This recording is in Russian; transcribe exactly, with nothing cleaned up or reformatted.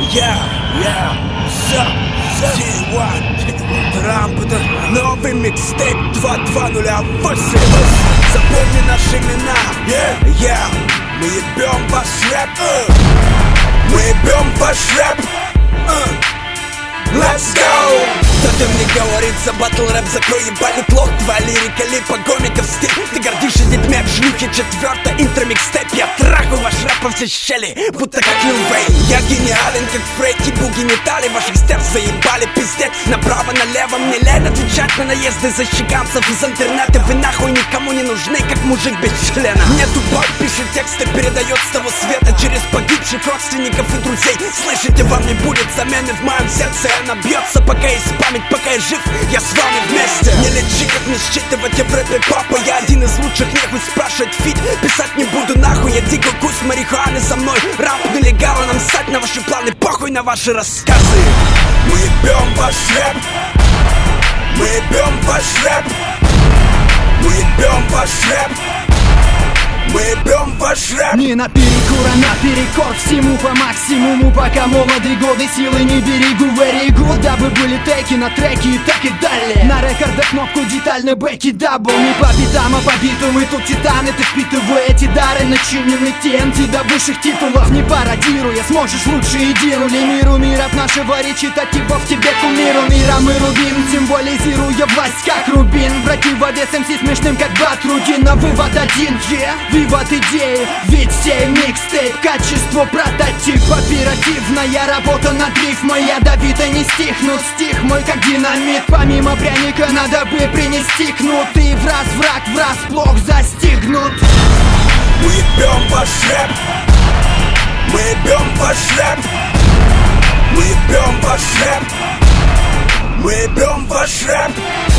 Yeah, yeah, все, все, Трамп, это новый микстейп два два ноль восемь. Запомни наши имена. Yeah, yeah, мы ебем ваш рэп. uh. Мы ебем ваш рэп. uh. Let's go! Кто-то мне говорит за батл рэп, закрой ебальный плод. Твоя лирика липа, гомиков стиль. Ты гордишься детьми от шлюхи. Четвертый интро микстейп. Я трахаю ваш рэп во все щели, будто как Лил Вейн. Я гениален, как Фредди, буги металли. Ваших стерв заебали, пиздец. Направо-налево мне лень отвечать на наезды защеканцев из интернета. Вы нахуй никому не нужны, как мужик без члена. Мне тупой пишет тексты, передает с того света через погибших родственников и друзей. Слышите, вам не будет замены в моем сердце. Она бьется, пока есть память, пока я жив, я с вами вместе. Не лечи, как мне считывать, я в рэпе папа. Я один из лучших, нехуй спрашивать фит. Писать не буду нахуй, я дикий кусь марихуаны за мной. Рамп нелегал, нам ссать на ваши планы, похуй на ваши рассказы. Мы ебем ваш рэп. Мы ебем ваш рэп. Мы ебем ваш рэп. Мы ебем ваш рэп. Не наперекор, а наперекор всему по максимуму. Пока молоды годы, силы не берегу. Very good, дабы были теки на треки и так и далее. На рекордах кнопку детально бэки дабл. Не по битам, а по биту. Мы тут титаны, ты впитывай эти дары. Начинены ти эн ти до высших титулов. Не пародируя, сможешь лучше и дирули миру. Мир от нашего речитатива в тебе кумиру. Мира мы рубим, символизируя власть как рубин. Противовес эм си смешным как Батрудин. На вывод один, yeah. Виват идеи, ведь все микстейп. Качество прототип, оперативная работа над рифмой. Ядовито не стихнут, стих мой как динамит. Помимо пряника надо бы принести кнут. И в раз враг врасплох застигнут. Мы ебем ваш рэп. Мы ебем ваш рэп. Мы ебем ваш рэп. Мы ебем ваш рэп.